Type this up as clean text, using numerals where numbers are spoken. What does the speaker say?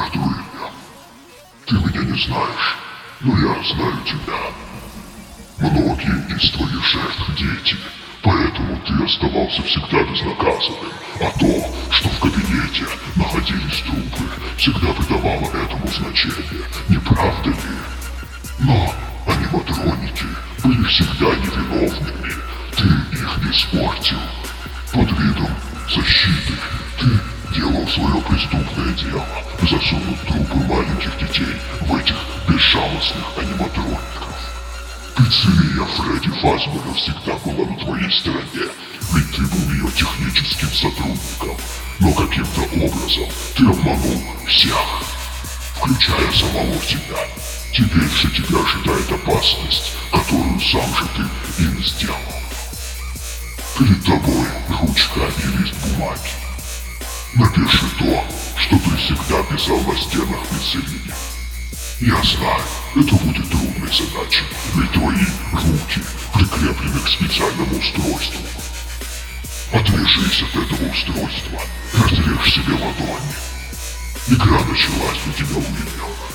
Между имя. Ты меня не знаешь, но я знаю тебя. Многие из твоих жертв дети, поэтому ты оставался всегда безнаказанным. А то, что в кабинете находились трупы, всегда придавало этому значение, не правда ли? Но аниматроники были всегда невиновными. Ты их не испортил. Под видом защиты ты делал свое преступное дело, засунув трупы маленьких детей в этих безжалостных аниматроников. Пиццерия Фредди Фазбера всегда была на твоей стороне, ведь ты был ее техническим сотрудником. Но каким-то образом ты обманул всех, включая самого себя. Теперь же тебя ожидает опасность, которую сам же ты им сделал. Перед тобой ручка и лист бумаги. Напиши то, что ты всегда писал на стенах пиццерии. Я знаю, это будет трудной задачей, ведь твои руки прикреплены к специальному устройству. Отвяжись от этого устройства и разрежь себе ладони. Игра началась, я тебя увидел.